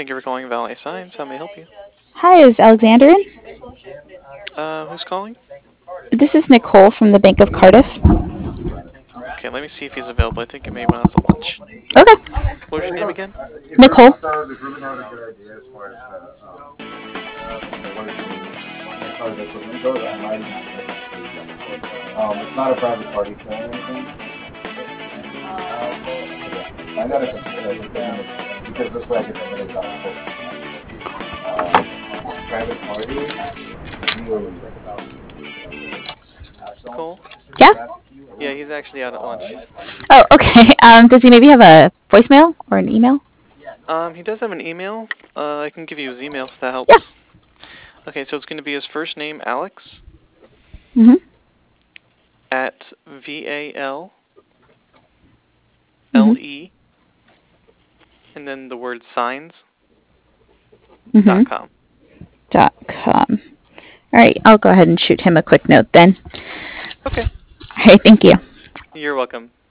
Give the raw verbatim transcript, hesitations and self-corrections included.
Thank you for calling Valet Signs. How may I help you? Hi, is Alexander in? Uh, who's calling? This is Nicole from the Bank of Cardiff. Okay, let me see if he's available. I think he may went out to lunch. Okay. What was your name again? Nicole. Um, it's not a private party sale or anything. I gotta consider it because this way I can submit it without a quote. Um, private party, legally. Nicole? Yeah? Yeah, he's actually out at lunch. Oh, okay. Um, does he maybe have a voicemail or an email? Um, he does have an email. Uh, I can give you his email if that Yeah. helps. Okay, so it's going to be his first name, Alex, Mm-hmm. at V A L L Mm-hmm. E, and then the word signs, Mm-hmm. dot com. Dot com. All right. I'll go ahead and shoot him a quick note then. Okay, All right. Thank you. you're welcome.